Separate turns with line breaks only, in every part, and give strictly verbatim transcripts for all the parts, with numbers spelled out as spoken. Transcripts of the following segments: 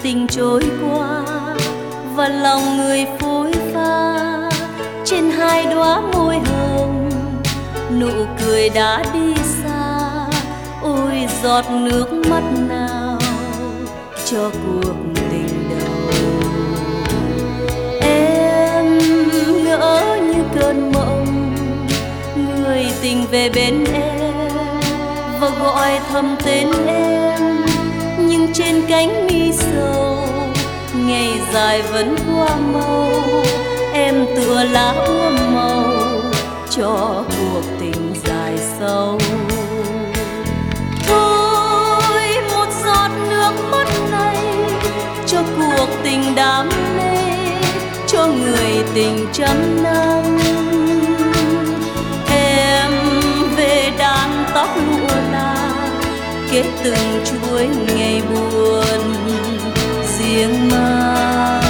tình trôi qua và lòng người phôi pha. Trên hai đóa môi hồng nụ cười đã đi xa. Ôi giọt nước mắt nào cho cuộc tình đầu. Em ngỡ như cơn mộng, người tình về bên em và gọi thầm tên em. Nhưng trên cánh mi sầu ngày dài vẫn qua màu. Em tựa lá úa màu cho cuộc tình dài sâu. Thôi một giọt nước mắt này cho cuộc tình đam mê, cho người tình trăm năm. Em về đàn tóc lụa là kết từng chuỗi ngày buồn riêng mang.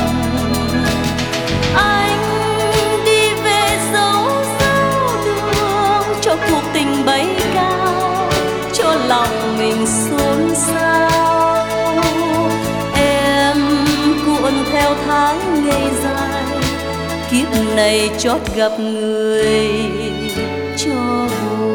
Anh đi về dấu sao đường cho cuộc tình bay cao, cho lòng mình xôn xao. Em cuộn theo tháng ngày dài, kiếp này chót gặp người cho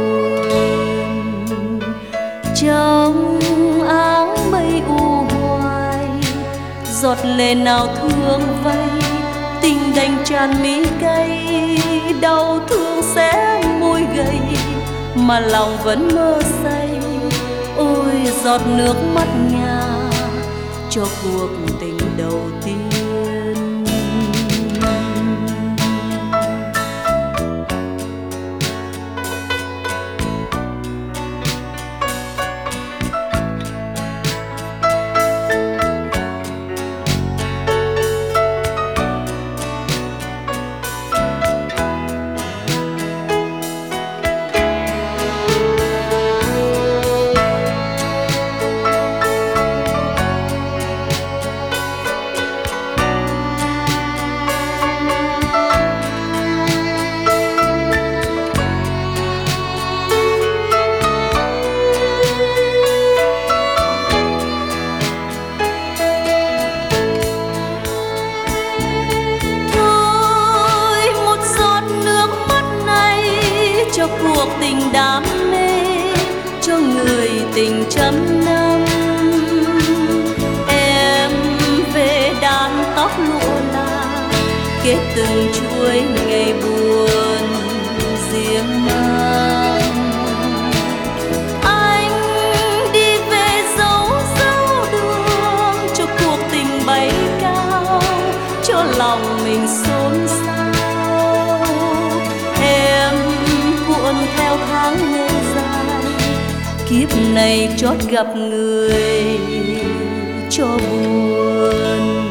buồn. Trong áng mây u hoài, giọt lệ nào thương vây. Tình đành tràn mi cay, đau thương sẽ môi gầy mà lòng vẫn mơ say. Ôi giọt nước mắt nhà cho cuộc tình đầu tiên. Cho cuộc tình đam mê, cho người tình trăm năm. Em về đàn tóc lụa là kết từng chuỗi ngày buồn riêng mang. Anh đi về dấu dấu đường cho cuộc tình bay cao, cho lòng mình xôn xao. Theo tháng ngày dài, kiếp này chót gặp người cho buồn.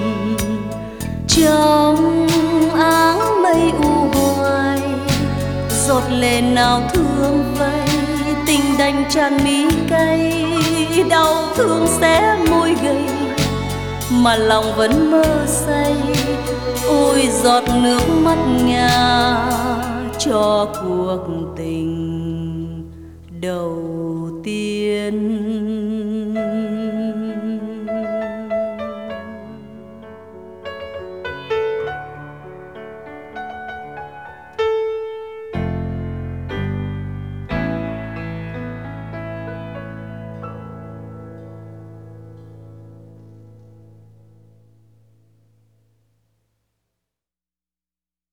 Trong áng mây u hoài, giọt lệ nào thương vây. Tình đành tràn mi cay, đau thương xé môi gầy mà lòng vẫn mơ say. Ôi giọt nước mắt ngà cho cuộc tình đầu tiên.